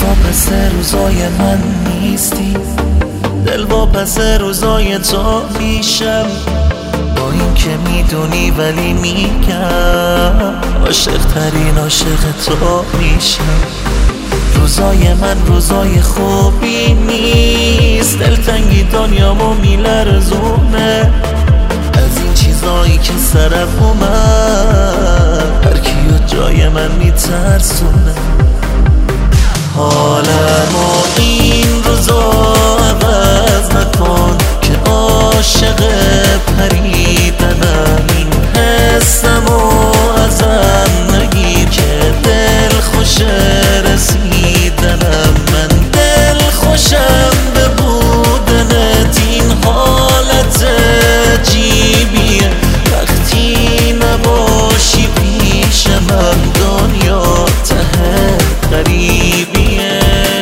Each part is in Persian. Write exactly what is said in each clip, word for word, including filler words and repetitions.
پس روزای من نیستی، دل پس روزای تو میشم. با این که میدونی ولی میگم عاشق ترین عاشق تو میشم. روزای من روزای خوبی نیست، دلتنگی دنیامو میلرزونه از این چیزایی که سرم اومد، هر کیو جای من میترسونه. حالمو این روزا عوض نکن که عاشق پریدنم، این حسمو ازم نگیر که دل خوش رسیدنم. من دل خوشم به بودنت، این حالت عجیبیه وقتی نباشی پیشم، دنیا ته غریبیه.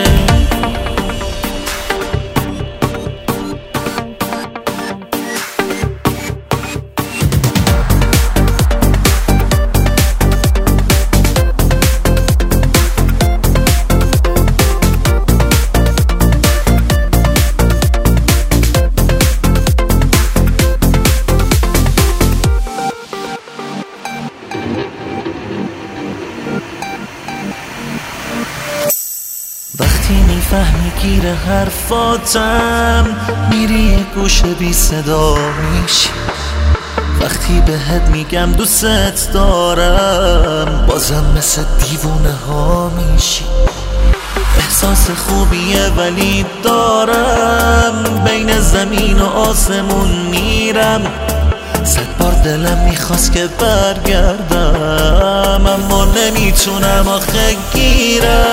وقتی میفهمی گیر حرفاتم، میری یه گوشه بی صدا میشی. وقتی بهت میگم دوست دارم، بازم مثل دیوونه ها میشی. احساس خوبیه ولی دارم، بین زمین و آسمون میرم. صد بار دلم میخواست که برگردم، اما نمیتونم آخه گیرم.